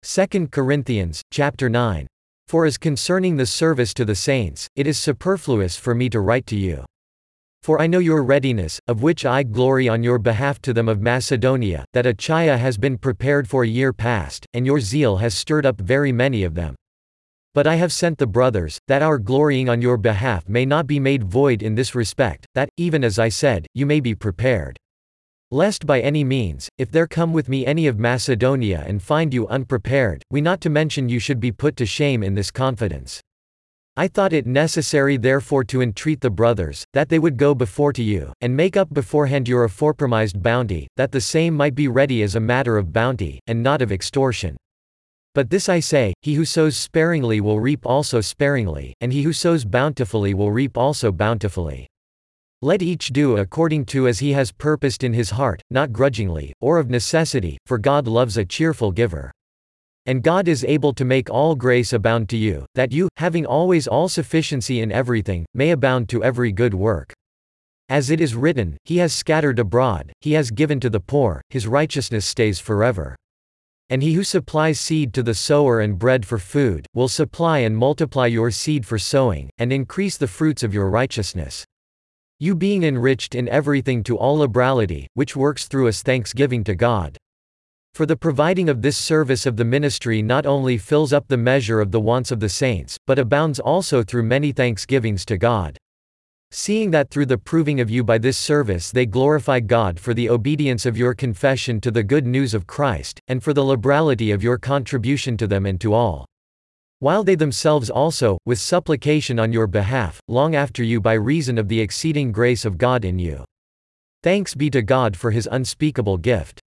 2 Corinthians, chapter 9. For as concerning the service to the saints, it is superfluous for me to write to you. For I know your readiness, of which I glory on your behalf to them of Macedonia, that Achaia has been prepared for a year past, and your zeal has stirred up very many of them. But I have sent the brothers, that our glorying on your behalf may not be made void in this respect, that, even as I said, you may be prepared. Lest by any means, if there come with me any of Macedonia and find you unprepared, we not to mention you should be put to shame in this confidence. I thought it necessary therefore to entreat the brothers, that they would go before to you, and make up beforehand your aforepromised bounty, that the same might be ready as a matter of bounty, and not of extortion. But this I say, he who sows sparingly will reap also sparingly, and he who sows bountifully will reap also bountifully. Let each do according to as he has purposed in his heart, not grudgingly, or of necessity, for God loves a cheerful giver. And God is able to make all grace abound to you, that you, having always all sufficiency in everything, may abound to every good work. As it is written, He has scattered abroad, He has given to the poor, His righteousness stays forever. And He who supplies seed to the sower and bread for food, will supply and multiply your seed for sowing, and increase the fruits of your righteousness. You being enriched in everything to all liberality, which works through us thanksgiving to God. For the providing of this service of the ministry not only fills up the measure of the wants of the saints, but abounds also through many thanksgivings to God. Seeing that through the proving of you by this service they glorify God for the obedience of your confession to the good news of Christ, and for the liberality of your contribution to them and to all. While they themselves also, with supplication on your behalf, long after you by reason of the exceeding grace of God in you. Thanks be to God for His unspeakable gift.